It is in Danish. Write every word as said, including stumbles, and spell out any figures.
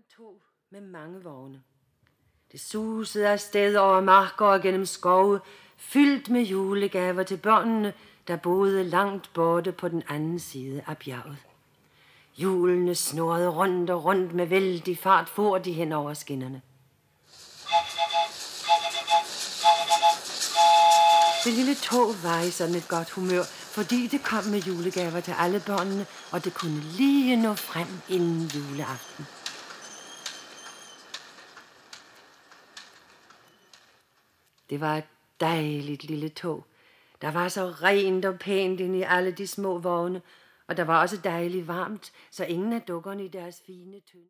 et tog med mange vogne. Det susede afsted over marker og gennem skove, fyldt med julegaver til børnene, der boede langt borte på den anden side af bjerget. Hjulene snurrede rundt og rundt med vældig fart, for de hen over skinnerne. Det lille tog var i sådan et godt humør, fordi det kom med julegaver til alle børnene, og det kunne lige nå frem inden juleaften. Det var et dejligt lille tog. Der var så rent og pænt inde i alle de små vogne, og der var også dejligt varmt, så ingen af dukkerne i deres fine tønder